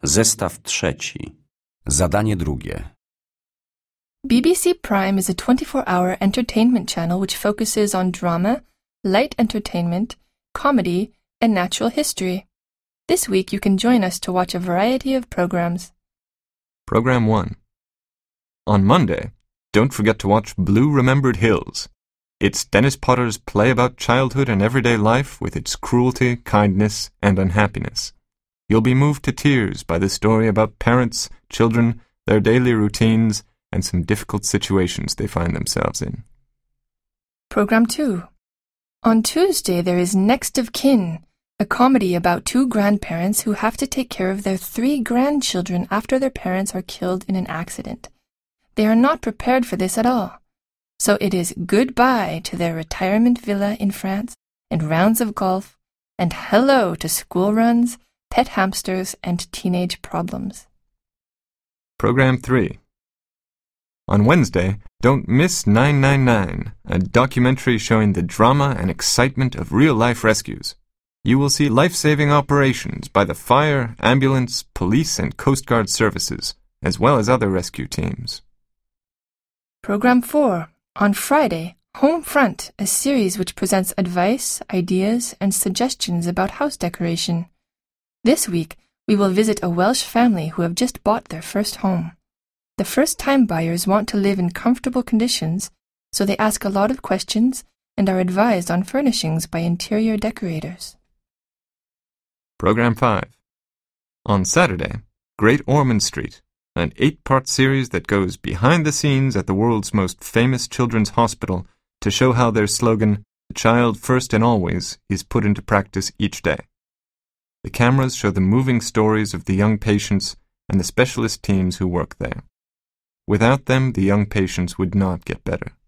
Zestaw trzeci. Zadanie drugie. BBC Prime is a 24-hour entertainment channel which focuses on drama, light entertainment, comedy, and natural history. This week you can join us to watch a variety of programs. Program 1. On Monday, don't forget to watch Blue Remembered Hills. It's Dennis Potter's play about childhood and everyday life with its cruelty, kindness, and unhappiness. You'll be moved to tears by the story about parents, children, their daily routines, and some difficult situations they find themselves in. Program 2. On Tuesday there is Next of Kin, a comedy about two grandparents who have to take care of their 3 grandchildren after their parents are killed in an accident. They are not prepared for this at all. So it is goodbye to their retirement villa in France and rounds of golf, and hello to school runs, pet hamsters, and teenage problems. Program 3. On Wednesday, don't miss 999, a documentary showing the drama and excitement of real-life rescues. You will see life-saving operations by the fire, ambulance, police, and Coast Guard services, as well as other rescue teams. Program 4. On Friday, Home Front, a series which presents advice, ideas, and suggestions about house decoration. This week, we will visit a Welsh family who have just bought their first home. The first-time buyers want to live in comfortable conditions, so they ask a lot of questions and are advised on furnishings by interior decorators. Program 5. On Saturday, Great Ormond Street, an 8-part series that goes behind the scenes at the world's most famous children's hospital to show how their slogan, "The child first and always," is put into practice each day. The cameras show the moving stories of the young patients and the specialist teams who work there. Without them, the young patients would not get better.